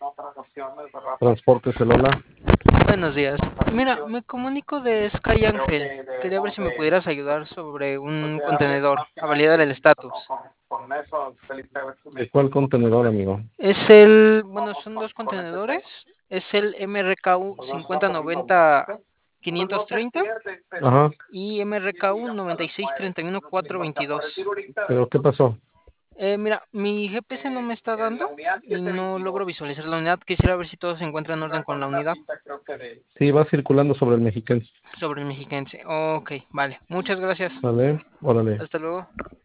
Transportes el hola. Buenos días. Mira, me comunico de Sky Ángel. Quería ver si me pudieras ayudar sobre un contenedor, a validar el estatus. ¿De cuál contenedor, amigo? Bueno, son dos contenedores. Es el MRKU 5090 530 Ajá, y MRKU 9631 422. pero ¿qué pasó? Mira, mi GPS no me está dando y no logro visualizar la unidad. Quisiera ver si todo se encuentra en orden con la unidad Sí, va circulando sobre el Mexiquense. sobre el mexiquense. Ok, vale. Muchas gracias. ¿Vale? Órale. Hasta luego.